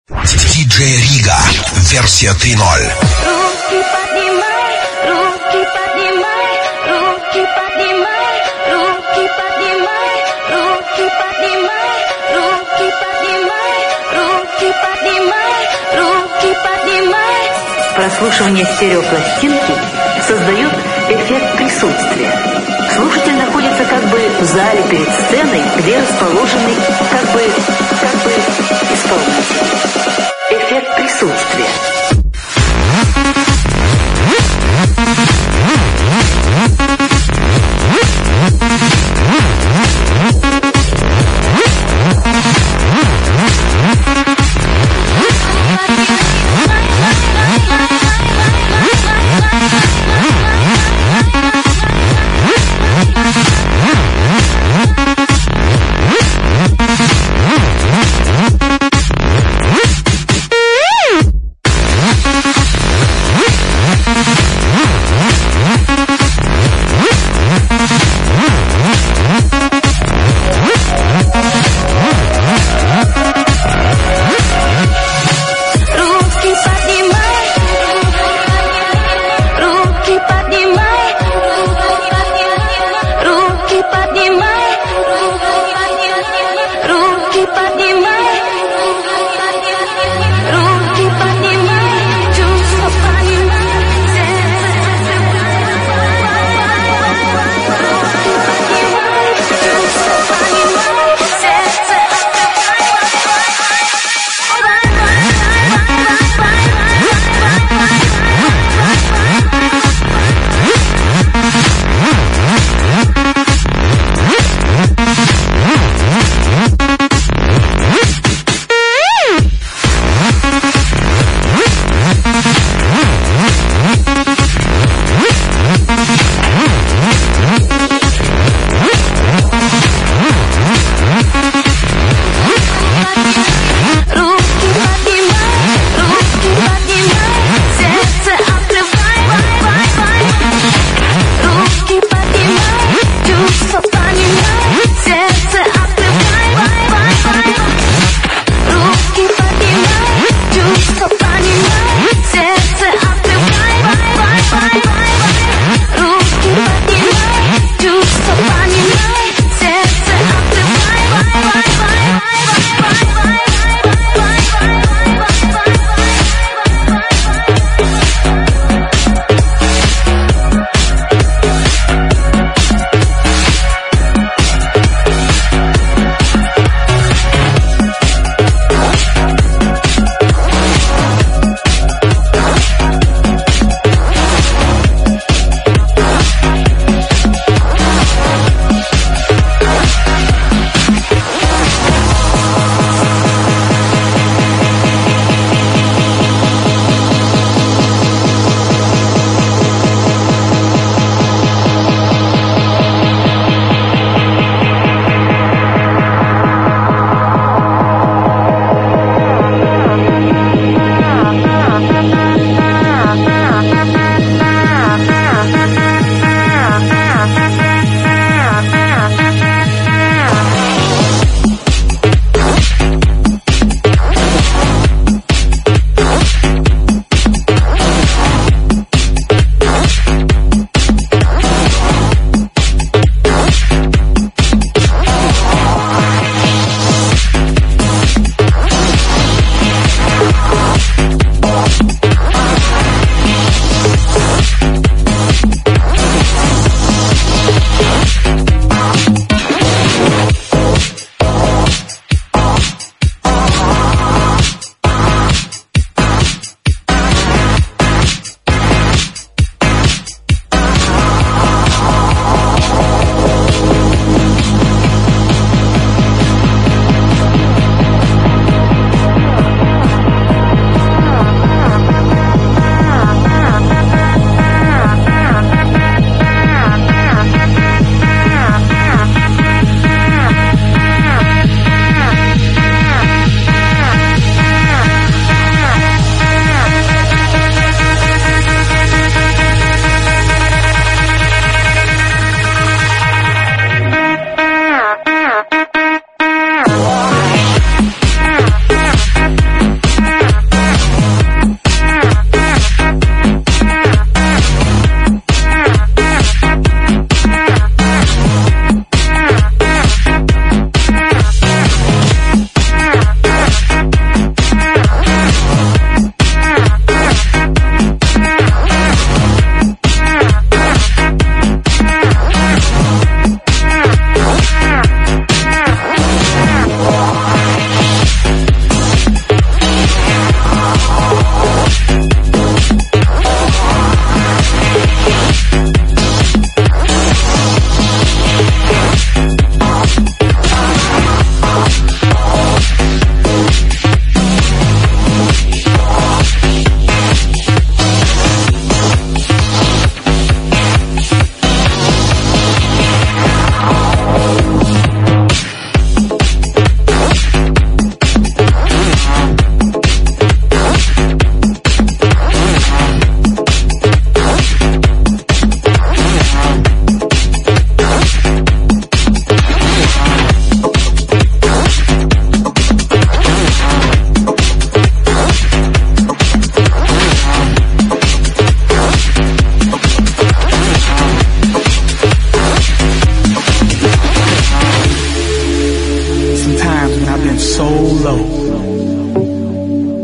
Диджей Рига. Версия 3.0. Руки поднимай, руки поднимай, руки поднимай, руки поднимай, руки поднимай, руки поднимай, руки поднимай, руки поднимай. Прослушивание стереопластинки создает эффект присутствия. Слушатель находится как бы в зале перед сценой, где расположены как бы исполнитель. Эффект присутствия.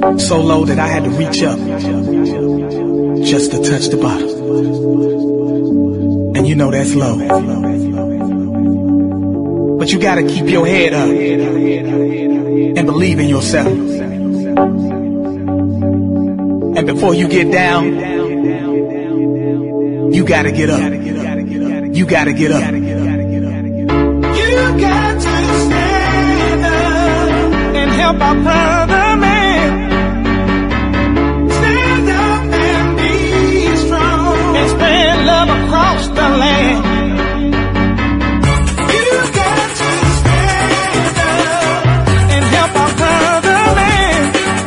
So low that I had to reach up just to touch the bottom. And you know that's low. But you gotta keep your head up and believe in yourself. And before you get down, you gotta get up. You gotta get up. You got to stand up and help our brother man. Stand up and be strong and spread love across the land. You got to stand up and help our brother man.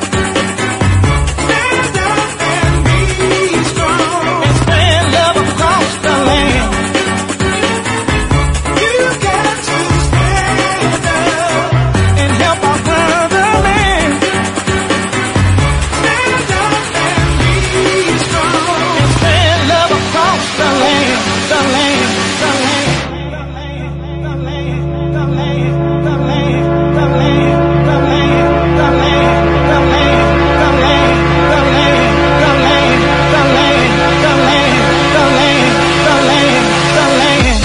Stand up and be strong and spread love across the land. You got to stand up and help our brother man. Stand up and be strong and spread love across the land, the land, the land, the land, the land, the land, the land, the land, the land, the land, the land, the land, the land, the land, the land, the land, the land, the land.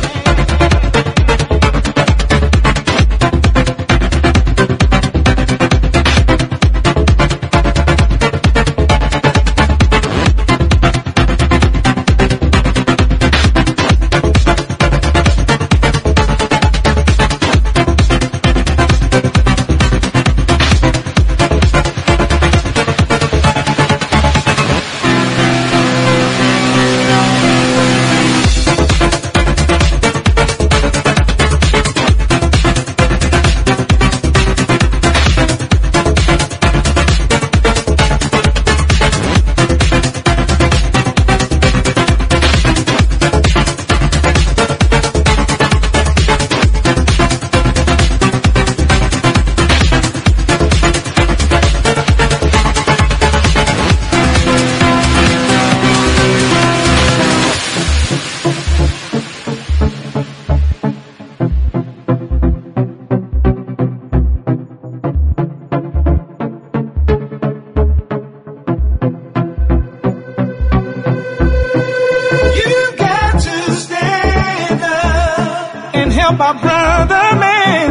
You got to stand up and help our brother man.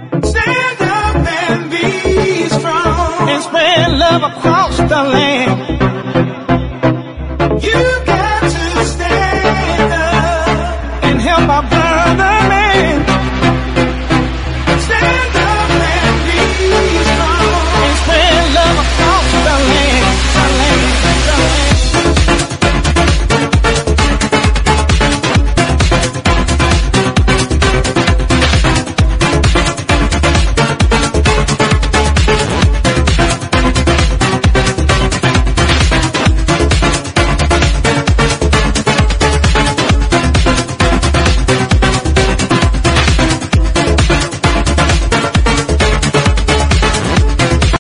Stand up and be strong and spread love across the land.